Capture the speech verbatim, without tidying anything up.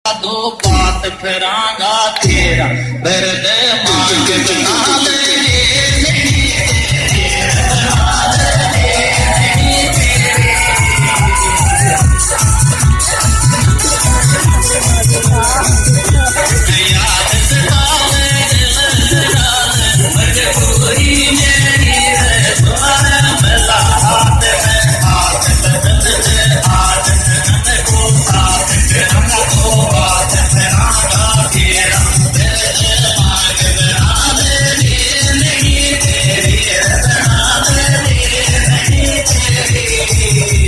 दो बात फिरांगा तेरा दर्द मांग बना ले याद सतावे मजबूरी मेरी है तुम्हारा मिला हाथ में हाथ बदल दे हाथ में को साथ हमको बात फिरांगा तेरा दर्द मांग बना ले नहीं तेरी बना ले नहीं तेरी